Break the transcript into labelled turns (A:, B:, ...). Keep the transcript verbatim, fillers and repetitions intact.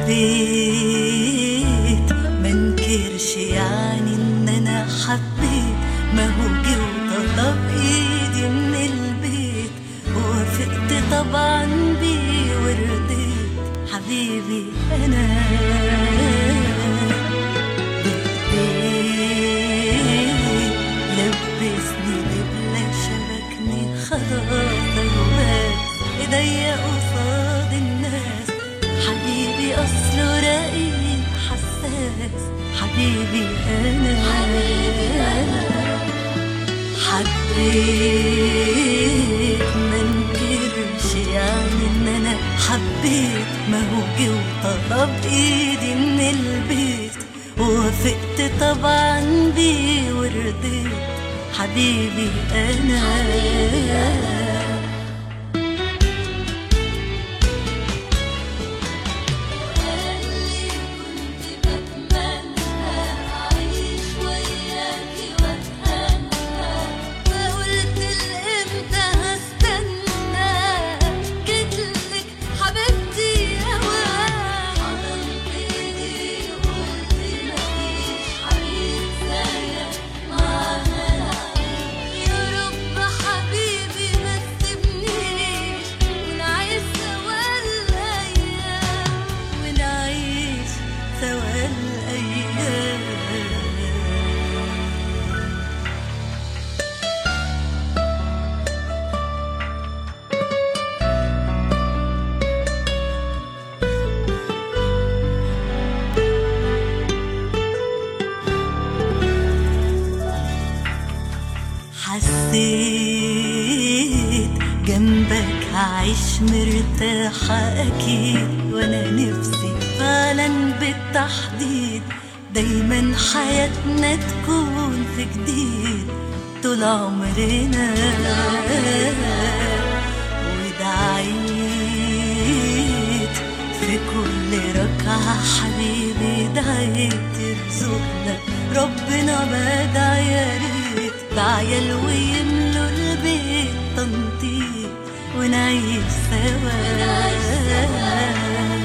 A: حبيت منكرش يعني ان انا حبيت، ما هو جه وطلب ايدي من البيت، ووافقت طبعا بيه ورضيت. حبيبي انا بايديك لبسني دبلة شبكني خلاص وبس ايديا قصاد الناس. حبيبي اصله رقيق حساس. حبيبي انا حبيت منكرش يعني ان انا حبيت، ما هو جه وطلب ايدي من البيت، ووافقت طبعا بيه ورضيت. حبيبي انا حسيت جنبك هعيش مرتاحة أكيد، وأنا نفسي فعلا بالتحديد دايما حياتنا تكون في جديد طول عمرنا. ودعيت في كل ركعة حبيبي دعيت ترزقنا ربنا بدعي يا ريت بعيال ويملوا البيت تنطيط ونعيش سوا.